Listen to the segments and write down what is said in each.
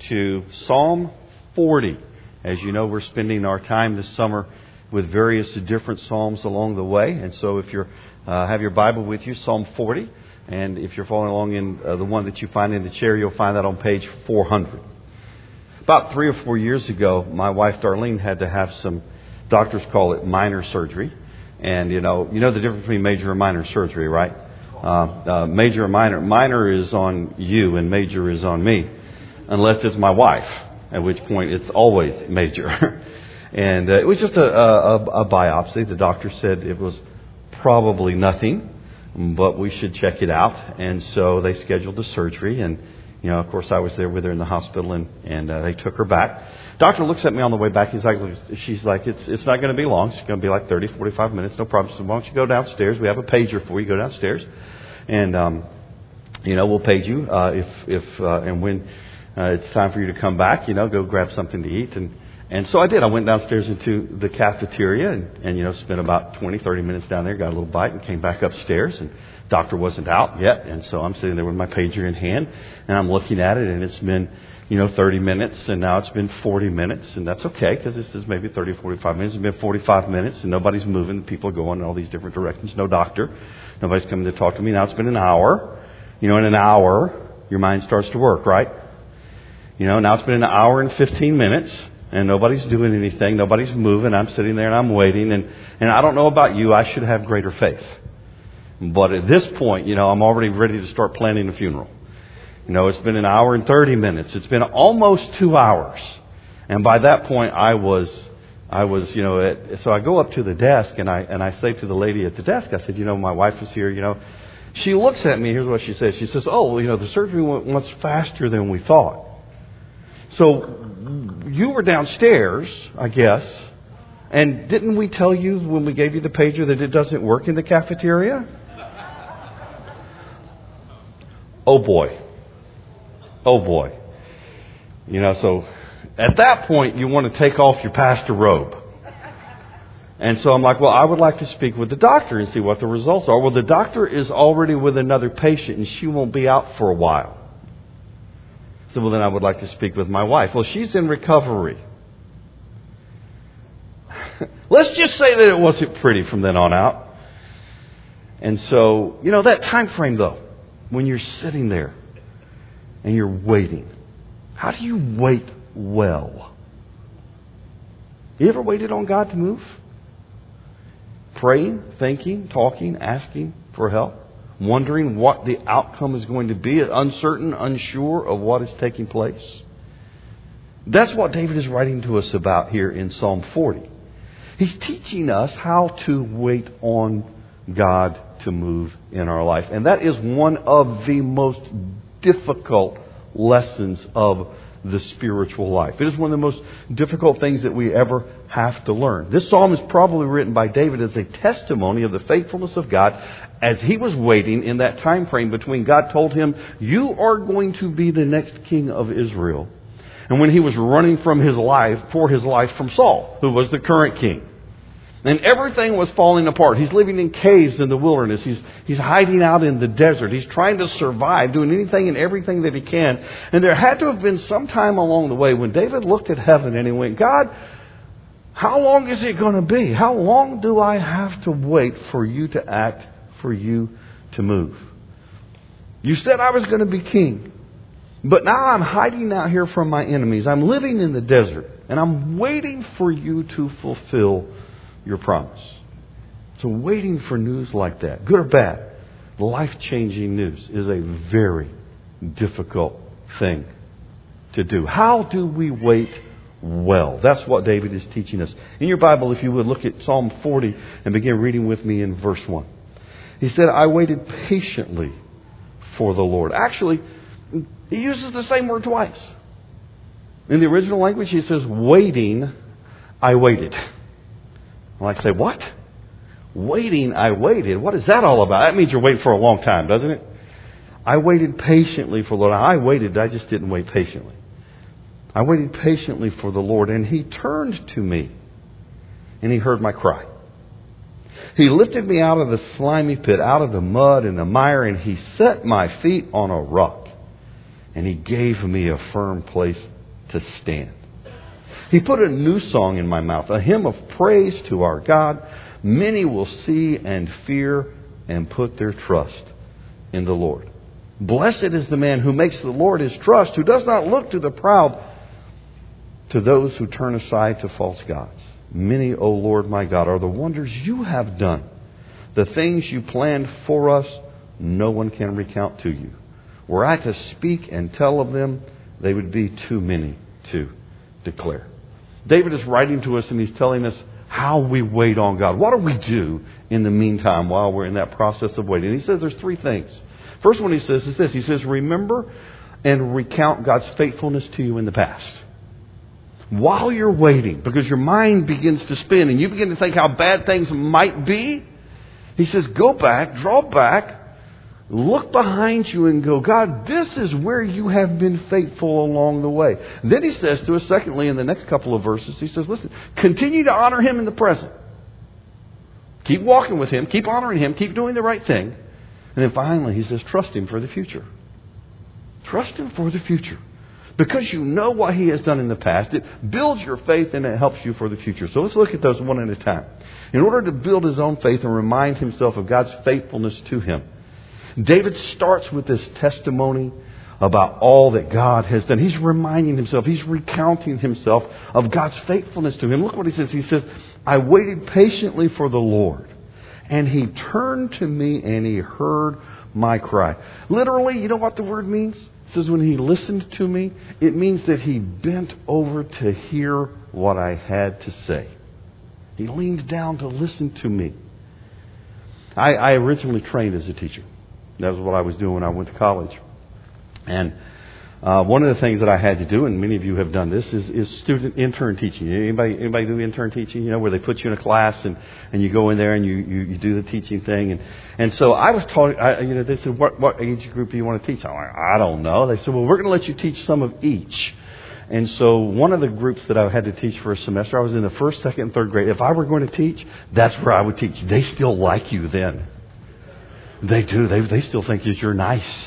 to Psalm 40. As you know, we're spending our time this summer with various different psalms along the way. And so if you have your Bible with you, Psalm 40. And if you're following along in the one that you find in the chair, you'll find that on page 400. About 3 or 4 years ago, my wife Darlene had to have some, doctors call it minor surgery. And you know the difference between major and minor surgery, right? Major and minor. Minor is on you and major is on me. Unless it's my wife, at which point it's always major. And it was just a biopsy. The doctor said it was probably nothing, but we should check it out. And so they scheduled the surgery. And, of course, I was there with her in the hospital, and they took her back. Doctor looks at me on the way back. She's like, it's not going to be long. It's going to be like 30, 45 minutes. No problem. So why don't you go downstairs? We have a pager for you. Go downstairs. And, we'll page you if and when it's time for you to come back. Go grab something to eat. And so I did. I went downstairs into the cafeteria and spent about 20, 30 minutes down there, got a little bite and came back upstairs. And doctor wasn't out yet. And so I'm sitting there with my pager in hand and I'm looking at it, and it's been, 30 minutes, and now it's been 40 minutes. And that's okay, because this is maybe 30, 45 minutes. It's been 45 minutes and nobody's moving. People are going in all these different directions. No doctor. Nobody's coming to talk to me. Now it's been an hour. In an hour, your mind starts to work, right? Now it's been an hour and 15 minutes. And nobody's doing anything. Nobody's moving. I'm sitting there and I'm waiting. And I don't know about you. I should have greater faith. But at this point, I'm already ready to start planning a funeral. It's been an hour and 30 minutes. It's been almost 2 hours. And by that point, I was, so I go up to the desk and I say to the lady at the desk, I said, my wife is here, She looks at me. Here's what she says. She says, the surgery went much faster than we thought. So you were downstairs, I guess, and didn't we tell you when we gave you the pager that it doesn't work in the cafeteria? Oh boy. So at that point you want to take off your pastor robe. And so I'm like, well, I would like to speak with the doctor and see what the results are. Well, the doctor is already with another patient and she won't be out for a while. So, well, then I would like to speak with my wife. Well, she's in recovery. Let's just say that it wasn't pretty from then on out. And so, that time frame, though, when you're sitting there and you're waiting, how do you wait well? You ever waited on God to move? Praying, thinking, talking, asking for help? Wondering what the outcome is going to be, uncertain, unsure of what is taking place. That's what David is writing to us about here in Psalm 40. He's teaching us how to wait on God to move in our life. And that is one of the most difficult lessons of the spiritual life. It is one of the most difficult things that we ever have to learn. This psalm is probably written by David as a testimony of the faithfulness of God as he was waiting in that time frame between God told him, you are going to be the next king of Israel. And when he was running for his life from Saul, who was the current king. And everything was falling apart. He's living in caves in the wilderness. He's hiding out in the desert. He's trying to survive, doing anything and everything that he can. And there had to have been some time along the way when David looked at heaven and he went, God, how long is it going to be? How long do I have to wait for you to act, for you to move? You said I was going to be king. But now I'm hiding out here from my enemies. I'm living in the desert. And I'm waiting for you to fulfill your promise. So waiting for news like that, good or bad, life-changing news, is a very difficult thing to do. How do we wait well? That's what David is teaching us. In your Bible, if you would, look at Psalm 40 and begin reading with me in verse 1. He said, I waited patiently for the Lord. Actually, he uses the same word twice. In the original language, he says, waiting, I waited. Well, I say, what? Waiting, I waited. What is that all about? That means you're waiting for a long time, doesn't it? I waited patiently for the Lord. I waited. I just didn't wait patiently. I waited patiently for the Lord, and He turned to me, and He heard my cry. He lifted me out of the slimy pit, out of the mud and the mire, and He set my feet on a rock. and He gave me a firm place to stand. He put a new song in my mouth, a hymn of praise to our God. Many will see and fear and put their trust in the Lord. Blessed is the man who makes the Lord his trust, who does not look to the proud, to those who turn aside to false gods. Many, O Lord my God, are the wonders you have done. The things you planned for us, no one can recount to you. Were I to speak and tell of them, they would be too many to declare. David is writing to us and he's telling us how we wait on God. What do we do in the meantime while we're in that process of waiting? And he says there's three things. First one he says is this. He says, remember and recount God's faithfulness to you in the past. While you're waiting, because your mind begins to spin and you begin to think how bad things might be, he says, go back, draw back, look behind you and go, God, this is where you have been faithful along the way. And then he says to us, secondly, in the next couple of verses, he says, listen, continue to honor Him in the present. Keep walking with Him, keep honoring Him, keep doing the right thing. And then finally, he says, trust Him for the future. Trust Him for the future. Because you know what He has done in the past, it builds your faith and it helps you for the future. So let's look at those one at a time. In order to build his own faith and remind himself of God's faithfulness to him, David starts with this testimony about all that God has done. He's reminding himself, he's recounting himself of God's faithfulness to him. Look what he says. He says, I waited patiently for the Lord, and He turned to me and He heard my cry. Literally, you know what the word means? It says when He listened to me, it means that He bent over to hear what I had to say. He leaned down to listen to me. I originally trained as a teacher. That was what I was doing when I went to college. And one of the things that I had to do, and many of you have done this, is student intern teaching. Anybody do intern teaching? You know, where they put you in a class and you go in there and you do the teaching thing. And so I was taught. They said, what age group do you want to teach? I'm like, I don't know. They said, well, we're going to let you teach some of each. And so one of the groups that I had to teach for a semester, I was in the first, second, and third grade. If I were going to teach, that's where I would teach. They still like you then. They do. They still think that you're nice.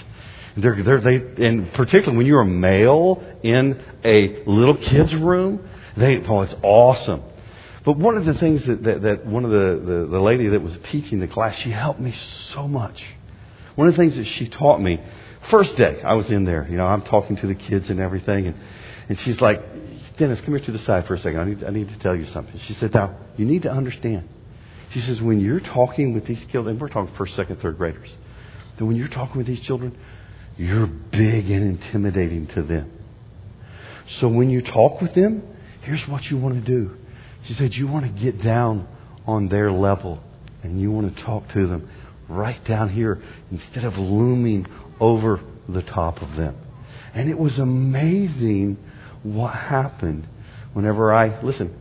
And particularly when you're a male in a little kid's room, it's awesome. But one of the things that one of the lady that was teaching the class, she helped me so much. One of the things that she taught me, first day I was in there, I'm talking to the kids and everything, and she's like, Dennis, come here to the side for a second. I need to tell you something. She said, now, you need to understand. She says, when you're talking with these children, and we're talking first, second, third graders, that when you're talking with these children, you're big and intimidating to them. So when you talk with them, here's what you want to do. She said, you want to get down on their level and you want to talk to them right down here instead of looming over the top of them. And it was amazing what happened whenever I,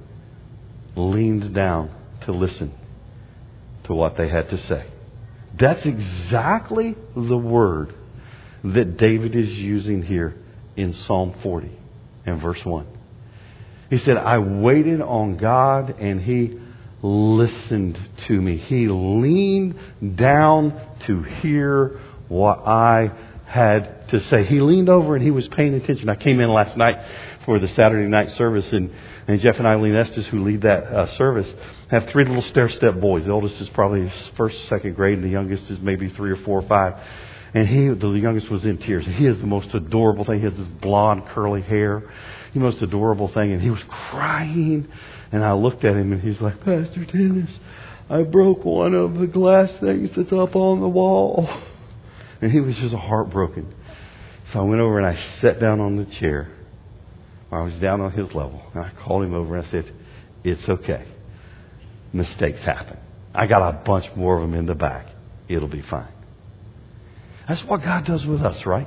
leaned down to listen to what they had to say. That's exactly the word that David is using here in Psalm 40 and verse 1. He said, I waited on God and He listened to me. He leaned down to hear what I had to say. He leaned over and He was paying attention. I came in last night for the Saturday night service, and Jeff and Eileen Estes, who lead that service, have three little stair-step boys. The oldest is probably first, second grade, and the youngest is maybe 3 or 4 or 5. And the youngest was in tears. He is the most adorable thing. He has this blonde, curly hair. The most adorable thing. And he was crying. And I looked at him and he's like, Pastor Dennis, I broke one of the glass things that's up on the wall. And he was just heartbroken. So I went over and I sat down on the chair. I was down on his level. And I called him over and I said, it's okay. Mistakes happen. I got a bunch more of them in the back. It'll be fine. That's what God does with us, right?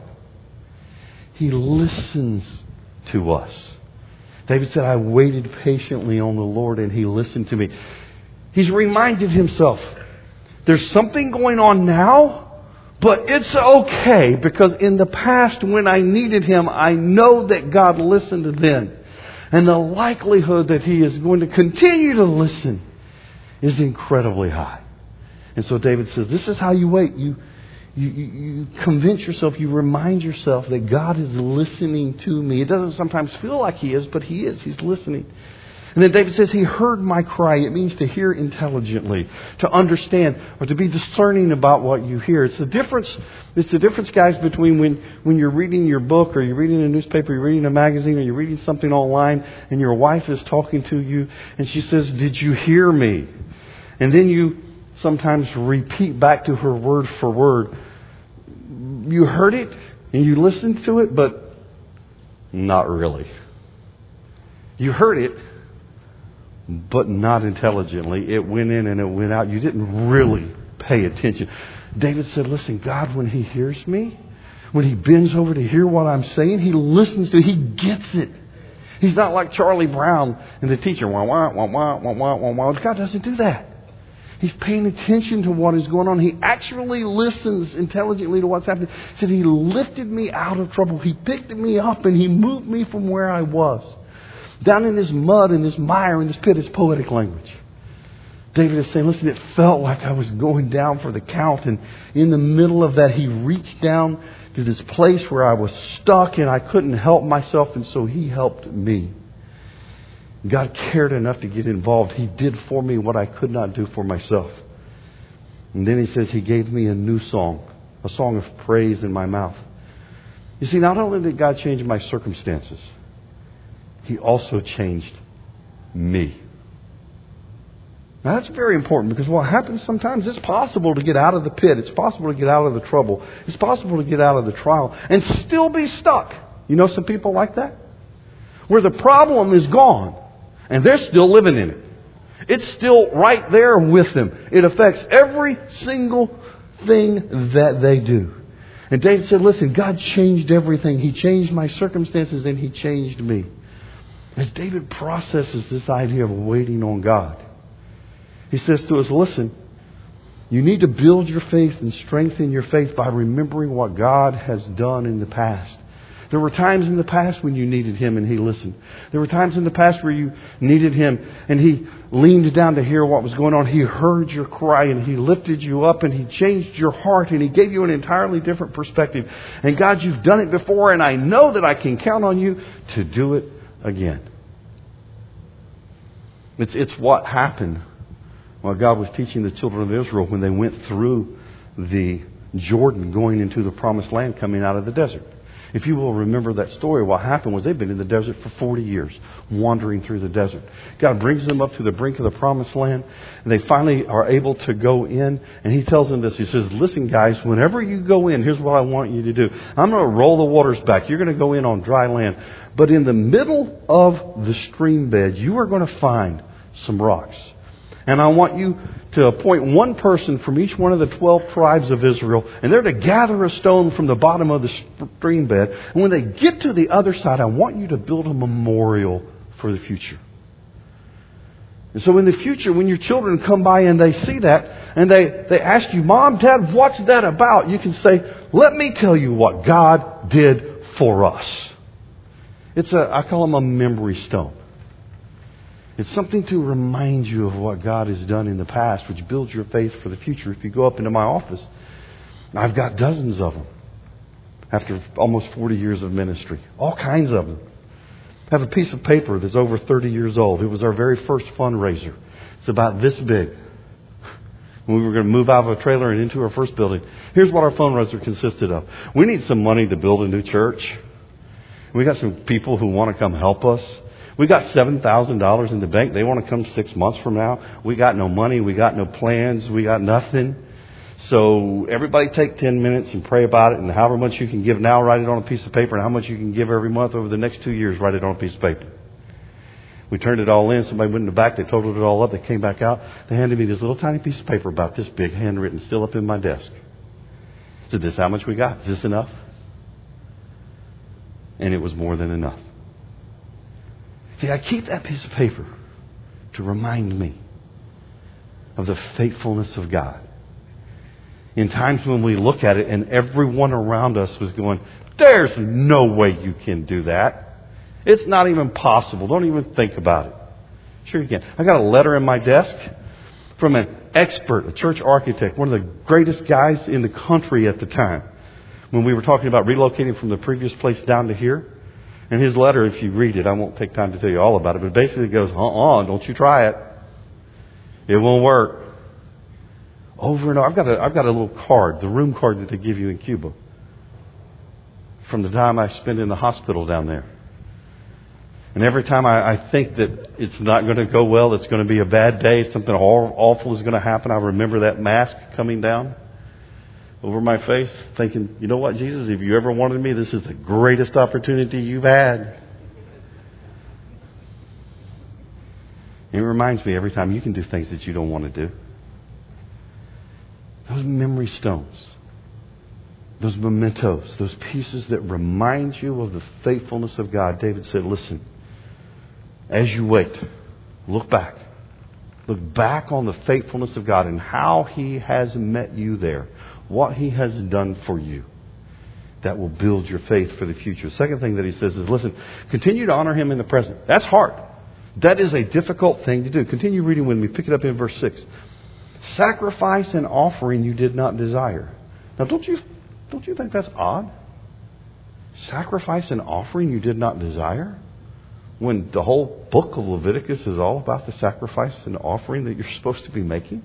He listens to us. David said, I waited patiently on the Lord and He listened to me. He's reminded himself, there's something going on now, but it's okay because in the past when I needed Him, I know that God listened then. And the likelihood that He is going to continue to listen is incredibly high. And so David says, this is how you wait. You convince yourself, you remind yourself that God is listening to me. It doesn't sometimes feel like He is, but He is. He's listening. And then David says, He heard my cry. It means to hear intelligently, to understand, or to be discerning about what you hear. It's the difference, guys, between when you're reading your book, or you're reading a newspaper, you're reading a magazine, or you're reading something online, and your wife is talking to you, and she says, did you hear me? And then you sometimes repeat back to her word for word. You heard it, and you listened to it, but not really. You heard it, but not intelligently. It went in and it went out. You didn't really pay attention. David said, listen, God, when He hears me, when He bends over to hear what I'm saying, He listens to it. He gets it. He's not like Charlie Brown and the teacher. Wah, wah, wah, wah, wah, wah, wah, wah. God doesn't do that. He's paying attention to what is going on. He actually listens intelligently to what's happening. He said, He lifted me out of trouble. He picked me up and He moved me from where I was. Down in this mud, in this mire, in this pit, it's poetic language. David is saying, listen, it felt like I was going down for the count. And in the middle of that, He reached down to this place where I was stuck and I couldn't help myself. And so He helped me. God cared enough to get involved. He did for me what I could not do for myself. And then He says He gave me a new song, a song of praise in my mouth. You see, not only did God change my circumstances, He also changed me. Now that's very important, because what happens sometimes, it's possible to get out of the pit. It's possible to get out of the trouble. It's possible to get out of the trial and still be stuck. You know some people like that? Where the problem is gone and they're still living in it. It's still right there with them. It affects every single thing that they do. And David said, listen, God changed everything. He changed my circumstances and He changed me. As David processes this idea of waiting on God, he says to us, listen, you need to build your faith and strengthen your faith by remembering what God has done in the past. There were times in the past when you needed Him and He listened. There were times in the past where you needed Him and He leaned down to hear what was going on. He heard your cry and He lifted you up and He changed your heart and He gave you an entirely different perspective. And God, you've done it before, and I know that I can count on you to do it again. It's what happened while God was teaching the children of Israel when they went through the Jordan going into the promised land coming out of the desert. If you will remember that story, what happened was they've been in the desert for 40 years, wandering through the desert. God brings them up to the brink of the promised land, and they finally are able to go in, and He tells them this. He says, listen guys, whenever you go in, here's what I want you to do. I'm going to roll the waters back. You're going to go in on dry land. But in the middle of the stream bed, you are going to find some rocks. And I want you to appoint one person from each one of the 12 tribes of Israel, and they're to gather a stone from the bottom of the stream bed. And when they get to the other side, I want you to build a memorial for the future. And so in the future, when your children come by and they see that, and they ask you, Mom, Dad, what's that about? You can say, let me tell you what God did for us. I call them a memory stone. It's something to remind you of what God has done in the past, which builds your faith for the future. If you go up into my office, I've got dozens of them after almost 40 years of ministry. All kinds of them. I have a piece of paper that's over 30 years old. It was our very first fundraiser. It's about this big. When we were going to move out of a trailer and into our first building. Here's what our fundraiser consisted of. We need some money to build a new church. We got some people who want to come help us. We got $7,000 in the bank. They want to come 6 months from now. We got no money. We got no plans. We got nothing. So everybody take 10 minutes and pray about it. And however much you can give now, write it on a piece of paper. And how much you can give every month over the next 2 years, write it on a piece of paper. We turned it all in. Somebody went in the back. They totaled it all up. They came back out. They handed me this little tiny piece of paper about this big, handwritten, still up in my desk. I said, this is how much we got. Is this enough? And it was more than enough. See, I keep that piece of paper to remind me of the faithfulness of God. In times when we look at it and everyone around us was going, there's no way you can do that. It's not even possible. Don't even think about it. Sure you can. I got a letter in my desk from an expert, a church architect, one of the greatest guys in the country at the time. When we were talking about relocating from the previous place down to here. And his letter, if you read it, I won't take time to tell you all about it, but basically it goes, don't you try it. It won't work. Over and over. I've got a little card, the room card that they give you in Cuba, from the time I spent in the hospital down there. And every time I think that it's not going to go well, it's going to be a bad day, something awful is going to happen, I remember that mask coming down over my face, thinking, you know what, Jesus, if you ever wanted me, this is the greatest opportunity you've had. It reminds me every time you can do things that you don't want to do. Those memory stones, those mementos, those pieces that remind you of the faithfulness of God. David said, listen, as you wait, look back. Look back on the faithfulness of God and how He has met you there. What He has done for you. That will build your faith for the future. The second thing that he says is, listen, continue to honor Him in the present. That's hard. That is a difficult thing to do. Continue reading with me. Pick it up in verse 6. Sacrifice and offering you did not desire. Now, don't you think that's odd? Sacrifice and offering you did not desire? When the whole book of Leviticus is all about the sacrifice and offering that you're supposed to be making?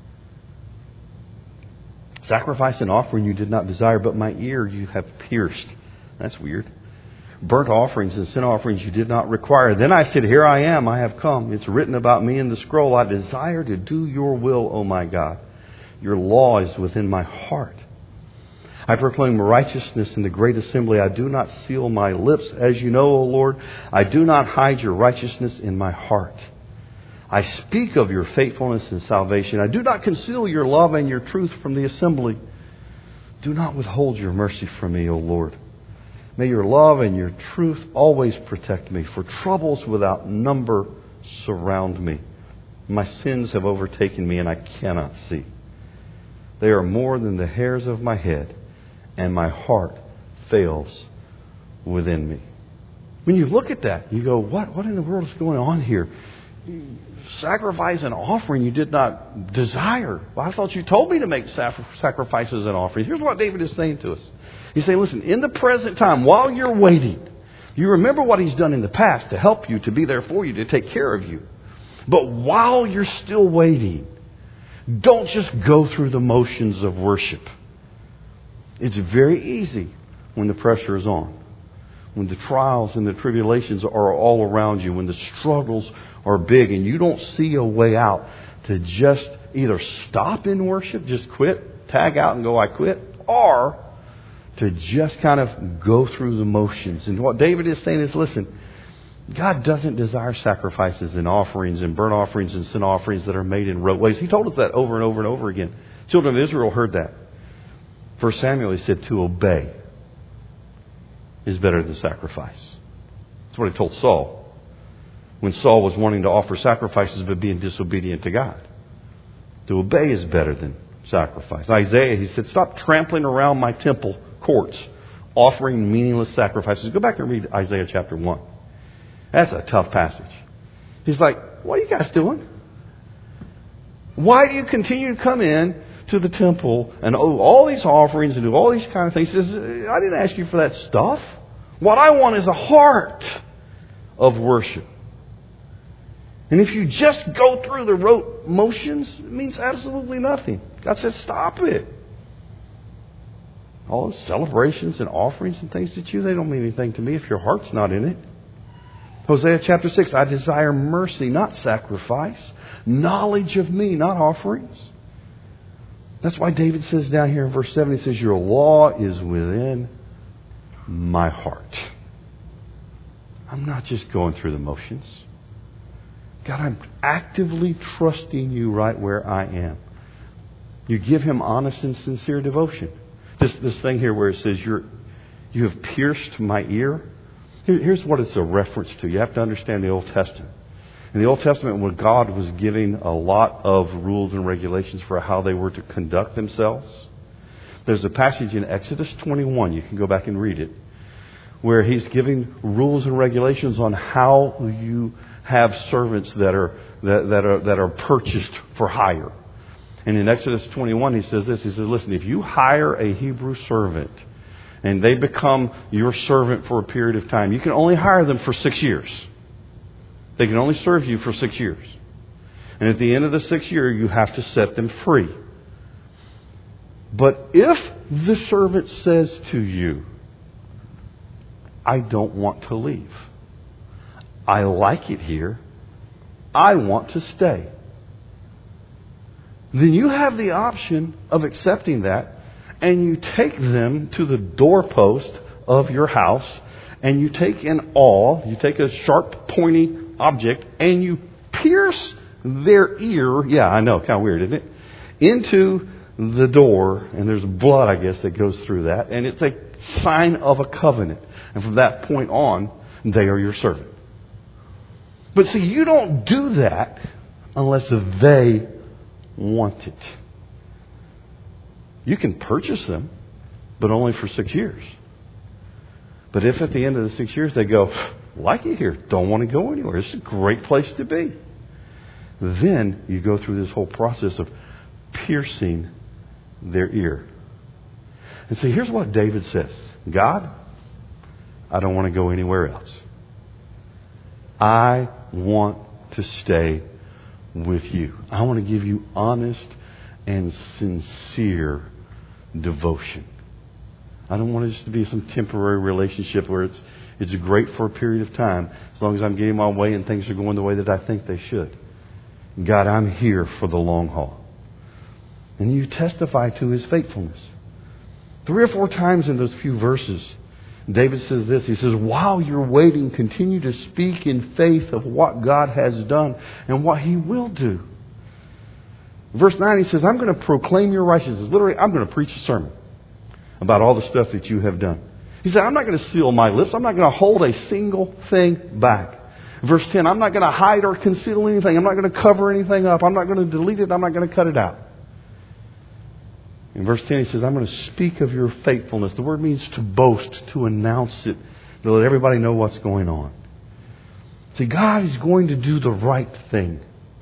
Sacrifice and offering you did not desire, but my ear you have pierced. That's weird. Burnt offerings and sin offerings you did not require. Then I said, here I am, I have come. It's written about me in the scroll. I desire to do your will, O my God. Your law is within my heart. I proclaim righteousness in the great assembly. I do not seal my lips. As you know, O Lord, I do not hide your righteousness in my heart. I speak of your faithfulness and salvation. I do not conceal your love and your truth from the assembly. Do not withhold your mercy from me, O Lord. May your love and your truth always protect me, for troubles without number surround me. My sins have overtaken me and I cannot see. They are more than the hairs of my head, and my heart fails within me. When you look at that, you go, what in the world is going on here? Sacrifice and offering you did not desire. Well, I thought you told me to make sacrifices and offerings. Here's what David is saying to us. He's saying, listen, in the present time, while you're waiting, you remember what He's done in the past to help you, to be there for you, to take care of you. But while you're still waiting, don't just go through the motions of worship. It's very easy when the pressure is on. When the trials and the tribulations are all around you, when the struggles are big and you don't see a way out, to just either stop in worship, just quit, tag out and go, I quit, or to just kind of go through the motions. And what David is saying is, listen, God doesn't desire sacrifices and offerings and burnt offerings and sin offerings that are made in rote ways. He told us that over and over and over again. Children of Israel heard that. 1 Samuel, he said, to obey is better than sacrifice. That's what He told Saul when Saul was wanting to offer sacrifices but being disobedient to God. To obey is better than sacrifice. Isaiah, he said, stop trampling around my temple courts, offering meaningless sacrifices. Go back and read Isaiah chapter 1. That's a tough passage. He's like, what are you guys doing? Why do you continue to come in to the temple and owe all these offerings and do all these kind of things? He says, I didn't ask you for that stuff. What I want is a heart of worship. And if you just go through the rote motions, it means absolutely nothing. God says, stop it. All those celebrations and offerings and things that they don't mean anything to me if your heart's not in it. Hosea chapter 6, I desire mercy, not sacrifice. Knowledge of me, not offerings. That's why David says down here in verse 7, he says, your law is within my heart. I'm not just going through the motions. God, I'm actively trusting you right where I am. You give Him honest and sincere devotion. This thing here where it says, you have pierced my ear. Here's what it's a reference to. You have to understand the Old Testament. In the Old Testament, when God was giving a lot of rules and regulations for how they were to conduct themselves, there's a passage in Exodus 21, you can go back and read it, where He's giving rules and regulations on how you have servants that are purchased for hire. And in Exodus 21, he says this. He says, listen, if you hire a Hebrew servant and they become your servant for a period of time, you can only hire them for 6 years. They can only serve you for 6 years. And at the end of the 6th year, you have to set them free. But if the servant says to you, I don't want to leave. I like it here. I want to stay. Then you have the option of accepting that, and you take them to the doorpost of your house, and you take an awl, you take a sharp, pointy object, and you pierce their ear, yeah, I know, kind of weird, isn't it? Into the door, and there's blood, I guess, that goes through that, and it's a sign of a covenant. And from that point on, they are your servant. But see, you don't do that unless they want it. You can purchase them, but only for 6 years. But if at the end of the 6 years they go, like it here, don't want to go anywhere, it's a great place to be, then you go through this whole process of piercing their ear. And see, here's what David says. God, I don't want to go anywhere else. I want to stay with you. I want to give you honest and sincere devotion. I don't want it just to be some temporary relationship where it's great for a period of time as long as I'm getting my way and things are going the way that I think they should. God, I'm here for the long haul. And you testify to His faithfulness. 3 or 4 times in those few verses, David says this. He says, while you're waiting, continue to speak in faith of what God has done and what He will do. Verse 9, he says, I'm going to proclaim your righteousness. Literally, I'm going to preach a sermon about all the stuff that you have done. He said, I'm not going to seal my lips. I'm not going to hold a single thing back. Verse 10, I'm not going to hide or conceal anything. I'm not going to cover anything up. I'm not going to delete it. I'm not going to cut it out. In verse 10, he says, I'm going to speak of your faithfulness. The word means to boast, to announce it, to let everybody know what's going on. See, God is going to do the right thing.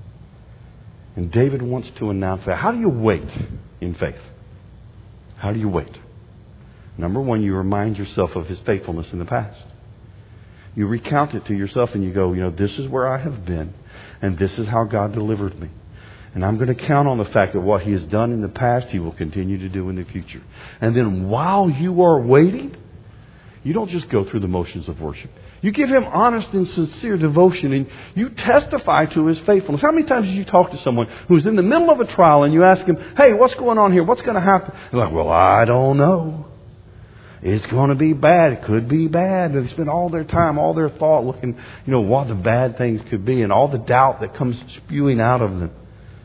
And David wants to announce that. How do you wait in faith? How do you wait? Number one, you remind yourself of His faithfulness in the past. You recount it to yourself and you go, this is where I have been, and this is how God delivered me. And I'm going to count on the fact that what He has done in the past, He will continue to do in the future. And then while you are waiting, you don't just go through the motions of worship. You give Him honest and sincere devotion, and you testify to His faithfulness. How many times did you talk to someone who's in the middle of a trial and you ask him, hey, what's going on here? What's going to happen? They're like, well, I don't know. It's going to be bad. It could be bad. They spend all their time, all their thought looking, what the bad things could be and all the doubt that comes spewing out of them.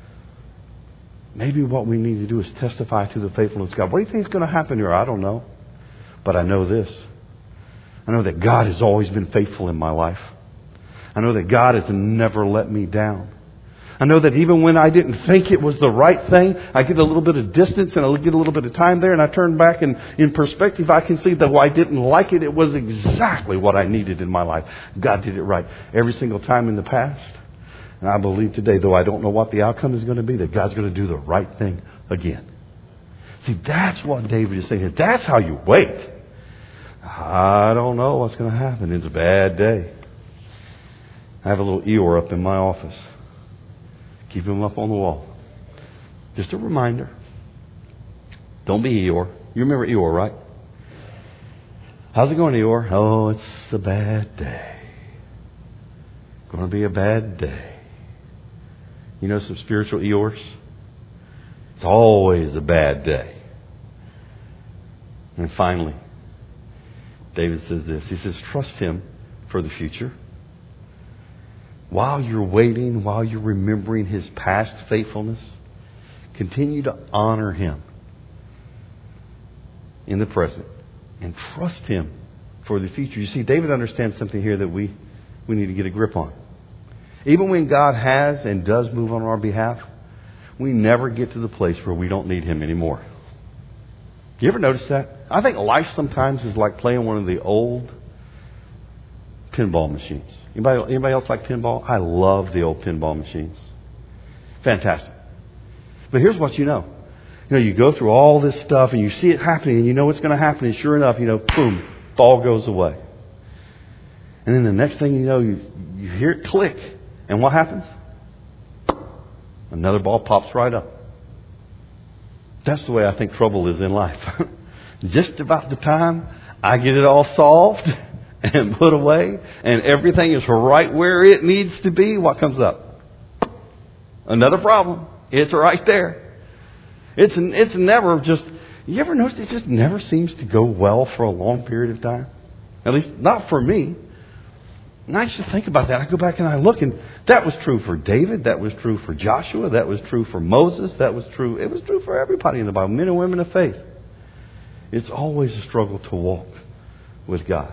Maybe what we need to do is testify to the faithfulness of God. What do you think is going to happen here? I don't know. But I know this. I know that God has always been faithful in my life. I know that God has never let me down. I know that even when I didn't think it was the right thing, I get a little bit of distance and I get a little bit of time there and I turn back and in perspective I can see that while I didn't like it, it was exactly what I needed in my life. God did it right every single time in the past. And I believe today, though I don't know what the outcome is going to be, that God's going to do the right thing again. See, that's what David is saying here. That's how you wait. I don't know what's going to happen. It's a bad day. I have a little Eeyore up in my office. Keep him up on the wall. Just a reminder. Don't be Eeyore. You remember Eeyore, right? How's it going, Eeyore? Oh, it's a bad day. Going to be a bad day. You know some spiritual Eeyores? It's always a bad day. And finally, David says this. He says, trust Him for the future. While you're waiting, while you're remembering His past faithfulness, continue to honor Him in the present and trust Him for the future. You see, David understands something here that we need to get a grip on. Even when God has and does move on our behalf, we never get to the place where we don't need Him anymore. You ever notice that? I think life sometimes is like playing one of the old pinball machines. Anybody else like pinball? I love the old pinball machines. Fantastic. But here's what you know. You go through all this stuff and you see it happening and you know it's going to happen. And sure enough, boom, it all goes away. And then the next thing you know, you hear it click. And what happens? Another ball pops right up. That's the way I think trouble is in life. Just about the time I get it all solved and put away and everything is right where it needs to be, what comes up? Another problem. It's right there. It's never just, you ever notice it just never seems to go well for a long period of time? At least not for me. And I used to think about that. I go back and I look, and that was true for David. That was true for Joshua. That was true for Moses. It was true for everybody in the Bible, men and women of faith. It's always a struggle to walk with God.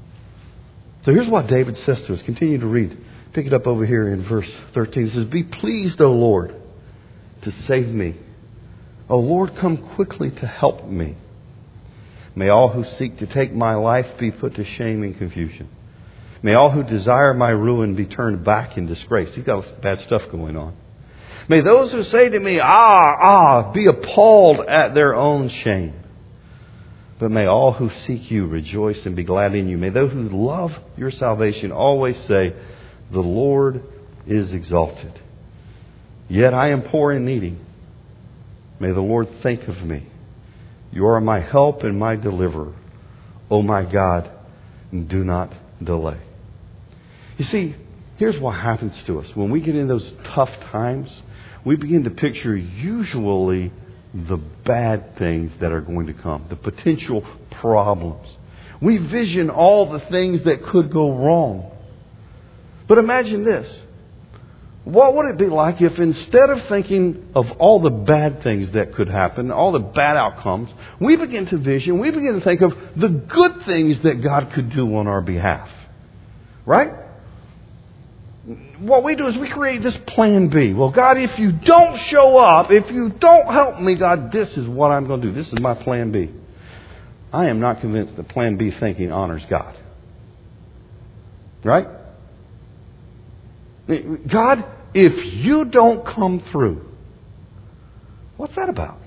So here's what David says to us. Continue to read. Pick it up over here in verse 13. It says, "Be pleased, O Lord, to save me. O Lord, come quickly to help me. May all who seek to take my life be put to shame and confusion. May all who desire my ruin be turned back in disgrace." He's got some bad stuff going on. "May those who say to me, be appalled at their own shame. But may all who seek you rejoice and be glad in you. May those who love your salvation always say, the Lord is exalted. Yet I am poor and needy. May the Lord think of me. You are my help and my deliverer. O my God, do not delay." You see, here's what happens to us. When we get in those tough times, we begin to picture usually the bad things that are going to come, the potential problems. We vision all the things that could go wrong. But imagine this. What would it be like if instead of thinking of all the bad things that could happen, all the bad outcomes, we begin to think of the good things that God could do on our behalf? Right? What we do is we create this plan B. Well, God, if you don't show up, if you don't help me, God, this is what I'm going to do. This is my plan B. I am not convinced that plan B thinking honors God. Right? God, if you don't come through, what's that about?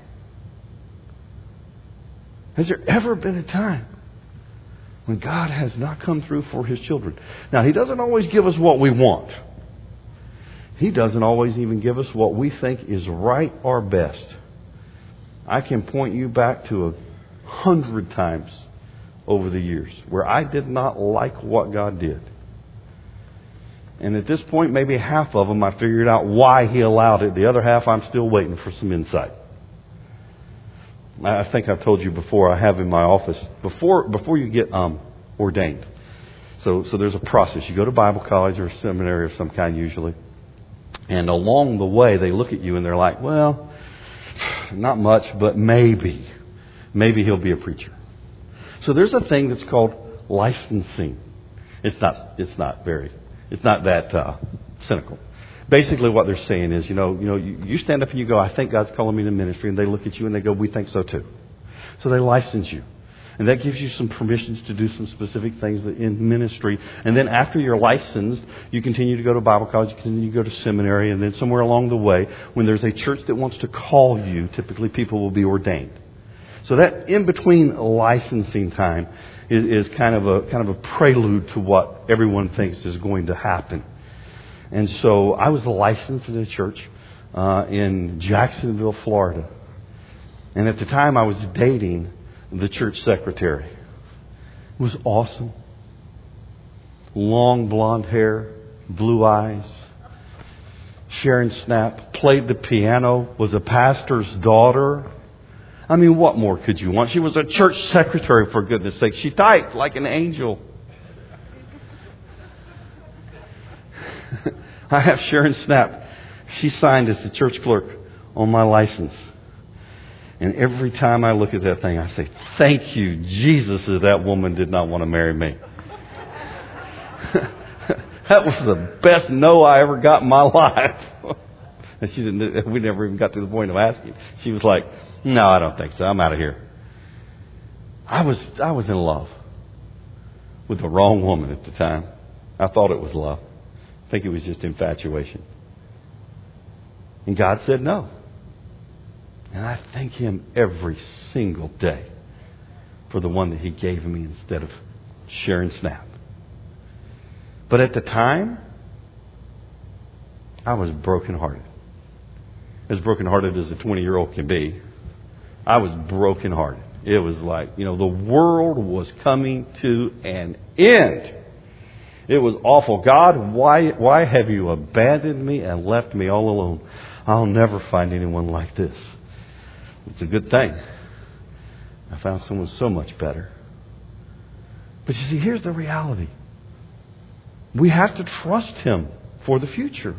Has there ever been a time when God has not come through for His children? Now, He doesn't always give us what we want. He doesn't always even give us what we think is right or best. I can point you back to 100 times over the years where I did not like what God did. And at this point, maybe half of them I figured out why He allowed it. The other half, I'm still waiting for some insight. I think I've told you before, I have in my office, before you get ordained. So there's a process. You go to Bible college or seminary of some kind usually. And along the way, they look at you and they're like, well, not much, but maybe he'll be a preacher. So there's a thing that's called licensing. It's not that cynical. Basically what they're saying is, you stand up and you go, I think God's calling me to ministry. And they look at you and they go, we think so too. So they license you. And that gives you some permissions to do some specific things in ministry. And then after you're licensed, you continue to go to Bible college, you continue to go to seminary. And then somewhere along the way, when there's a church that wants to call you, typically people will be ordained. So that in-between licensing time is kind of a prelude to what everyone thinks is going to happen. And so I was licensed in a church in Jacksonville, Florida. And at the time I was dating the church secretary. It was awesome. Long blonde hair, blue eyes. Sharon Snapp played the piano, was a pastor's daughter. I mean, what more could you want? She was a church secretary, for goodness sake. She typed like an angel. I have Sharon Snapp. She signed as the church clerk on my license. And every time I look at that thing, I say, thank you, Jesus, that woman did not want to marry me. That was the best no I ever got in my life. And we never even got to the point of asking. She was like, no, I don't think so. I'm out of here. I was in love with the wrong woman at the time. I thought it was love. I think it was just infatuation. And God said no. And I thank Him every single day for the one that He gave me instead of Sharon Snap. But at the time, I was brokenhearted. As brokenhearted as a 20-year-old can be, I was brokenhearted. It was like, the world was coming to an end. It was awful. God, why have you abandoned me and left me all alone? I'll never find anyone like this. It's a good thing. I found someone so much better. But you see, here's the reality. We have to trust Him for the future.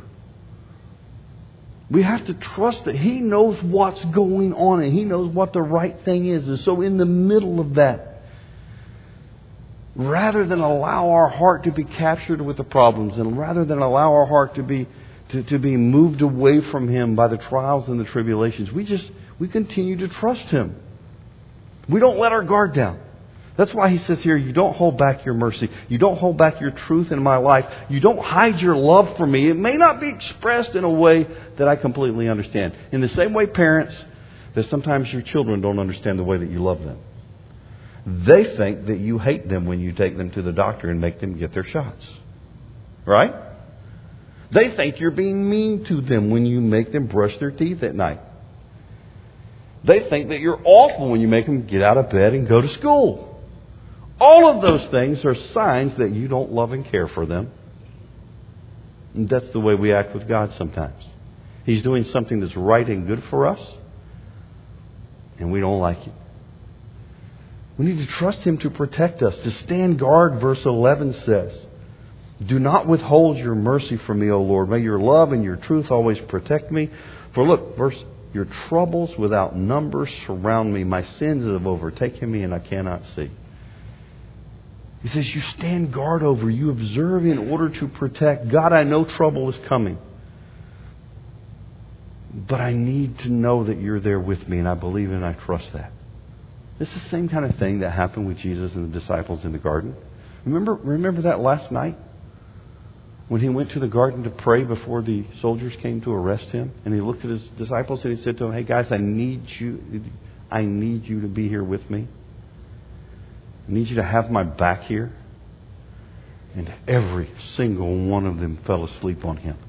We have to trust that He knows what's going on and He knows what the right thing is. And so in the middle of that, rather than allow our heart to be captured with the problems and rather than allow our heart to be moved away from Him by the trials and the tribulations, we continue to trust Him. We don't let our guard down. That's why He says here, you don't hold back your mercy. You don't hold back your truth in my life. You don't hide your love for me. It may not be expressed in a way that I completely understand. In the same way, parents, that sometimes your children don't understand the way that you love them. They think that you hate them when you take them to the doctor and make them get their shots. Right? They think you're being mean to them when you make them brush their teeth at night. They think that you're awful when you make them get out of bed and go to school. All of those things are signs that you don't love and care for them. And that's the way we act with God sometimes. He's doing something that's right and good for us, and we don't like it. We need to trust Him to protect us, to stand guard, verse 11 says. Do not withhold your mercy from me, O Lord. May your love and your truth always protect me. For look, your troubles without number surround me. My sins have overtaken me and I cannot see. He says, you stand guard over, you observe in order to protect. God, I know trouble is coming. But I need to know that you're there with me, and I believe and I trust that. It's the same kind of thing that happened with Jesus and the disciples in the garden. Remember that last night? When He went to the garden to pray before the soldiers came to arrest Him, and He looked at His disciples and He said to them, hey guys, I need you to be here with me. I need you to have my back here. And every single one of them fell asleep on Him.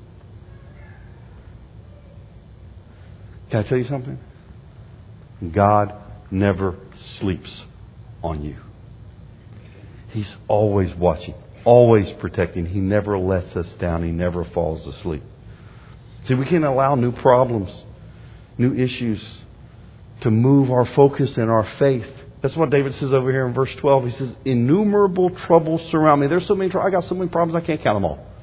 Can I tell you something? God never sleeps on you. He's always watching, always protecting. He never lets us down. He never falls asleep. See, we can't allow new problems, new issues to move our focus and our faith. That's what David says over here in verse 12. He says, innumerable troubles surround me. There's so many troubles. I got so many problems I can't count them all.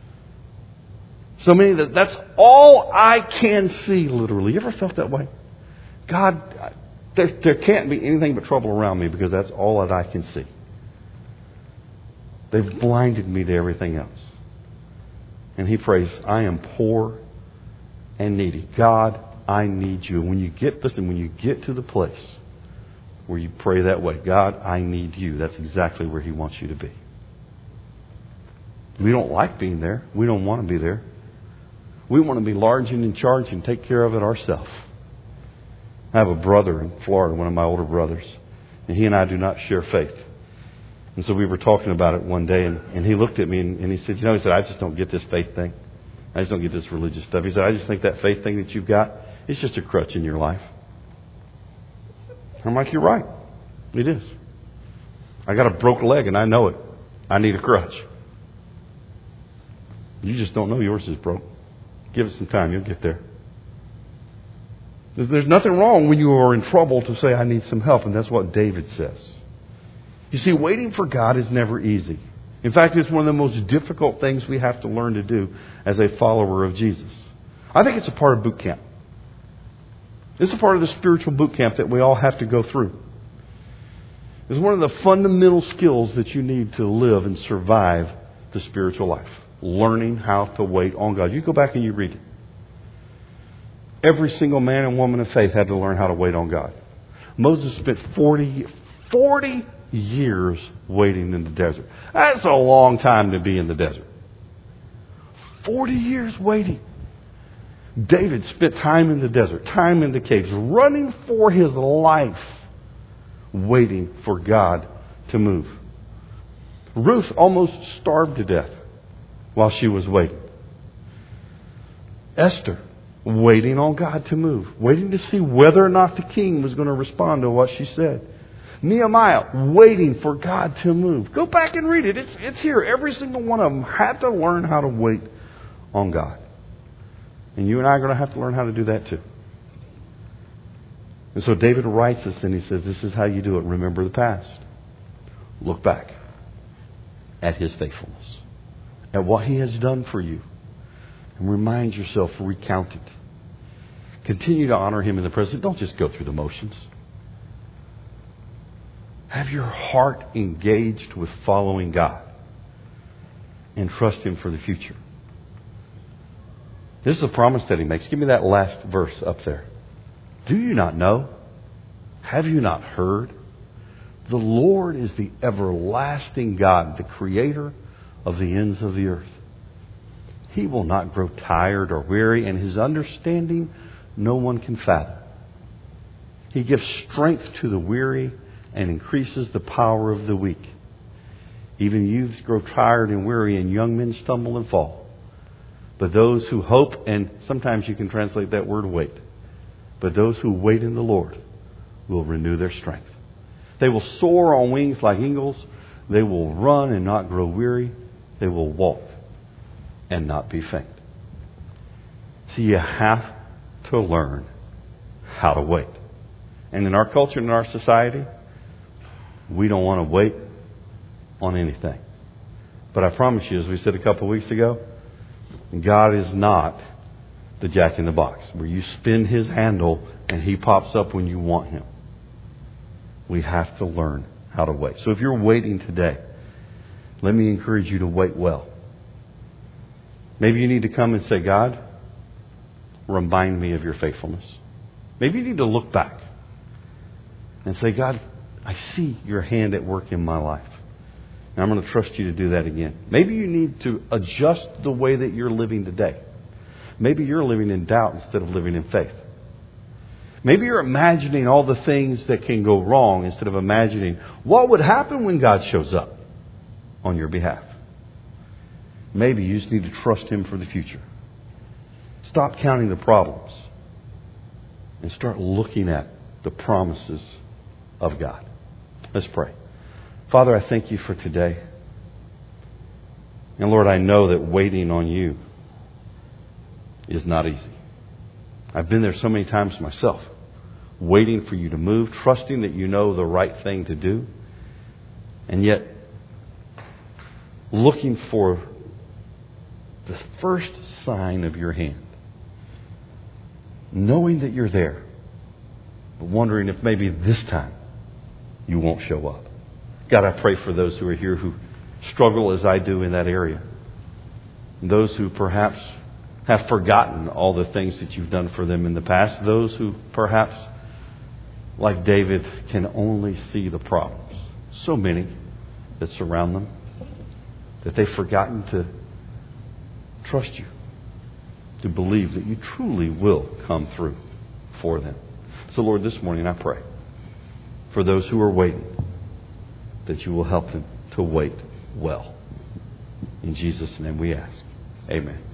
So many that's all I can see, literally. You ever felt that way? God, there can't be anything but trouble around me because that's all that I can see. They've blinded me to everything else. And he prays, I am poor and needy. God, I need you. And when you get to the place where you pray that way, God, I need you, that's exactly where He wants you to be. We don't like being there. We don't want to be there. We want to be large and in charge and take care of it ourselves. I have a brother in Florida, one of my older brothers, and he and I do not share faith. And so we were talking about it one day, and he looked at me and he said, I just don't get this faith thing. I just don't get this religious stuff. He said, I just think that faith thing that you've got, it's just a crutch in your life. I'm like, you're right. It is. I got a broke leg and I know it. I need a crutch. You just don't know yours is broke. Give it some time. You'll get there. There's nothing wrong when you are in trouble to say, I need some help. And that's what David says. You see, waiting for God is never easy. In fact, it's one of the most difficult things we have to learn to do as a follower of Jesus. I think it's a part of boot camp. It's a part of the spiritual boot camp that we all have to go through. It's one of the fundamental skills that you need to live and survive the spiritual life. Learning how to wait on God. You go back and you read it. Every single man and woman of faith had to learn how to wait on God. Moses spent 40 years waiting in the desert. That's a long time to be in the desert. 40 years waiting. David spent time in the desert, time in the caves, running for his life, waiting for God to move. Ruth almost starved to death while she was waiting. Esther, waiting on God to move, waiting to see whether or not the king was going to respond to what she said. Nehemiah, waiting for God to move. Go back and read it. It's here. Every single one of them had to learn how to wait on God. And you and I are going to have to learn how to do that too. And so David writes us and he says, this is how you do it. Remember the past. Look back at his faithfulness, at what he has done for you. And remind yourself, recount it. Continue to honor him in the present. Don't just go through the motions. Have your heart engaged with following God and trust him for the future. This is a promise that he makes. Give me that last verse up there. Do you not know? Have you not heard? The Lord is the everlasting God, the creator of the ends of the earth. He will not grow tired or weary, and his understanding no one can fathom. He gives strength to the weary and increases the power of the weak. Even youths grow tired and weary, and young men stumble and fall. But those who hope, and sometimes you can translate that word wait, but those who wait in the Lord will renew their strength. They will soar on wings like eagles. They will run and not grow weary. They will walk and not be faint. So you have to learn how to wait. And in our culture and in our society, we don't want to wait on anything. But I promise you, as we said a couple of weeks ago, God is not the Jack in the Box where you spin his handle and he pops up when you want him. We have to learn how to wait. So if you're waiting today, let me encourage you to wait well. Maybe you need to come and say, God, remind me of your faithfulness. Maybe you need to look back and say, God, I see your hand at work in my life. And I'm going to trust you to do that again. Maybe you need to adjust the way that you're living today. Maybe you're living in doubt instead of living in faith. Maybe you're imagining all the things that can go wrong instead of imagining what would happen when God shows up on your behalf. Maybe you just need to trust him for the future. Stop counting the problems and start looking at the promises of God. Let's pray. Father, I thank you for today. And Lord, I know that waiting on you is not easy. I've been there so many times myself, waiting for you to move, trusting that you know the right thing to do, and yet looking for the first sign of your hand, knowing that you're there, but wondering if maybe this time you won't show up. God, I pray for those who are here who struggle as I do in that area. And those who perhaps have forgotten all the things that you've done for them in the past. Those who perhaps, like David, can only see the problems. So many that surround them that they've forgotten to trust you, to believe that you truly will come through for them. So Lord, this morning I pray for those who are waiting, that you will help them to wait well. In Jesus' name we ask. Amen.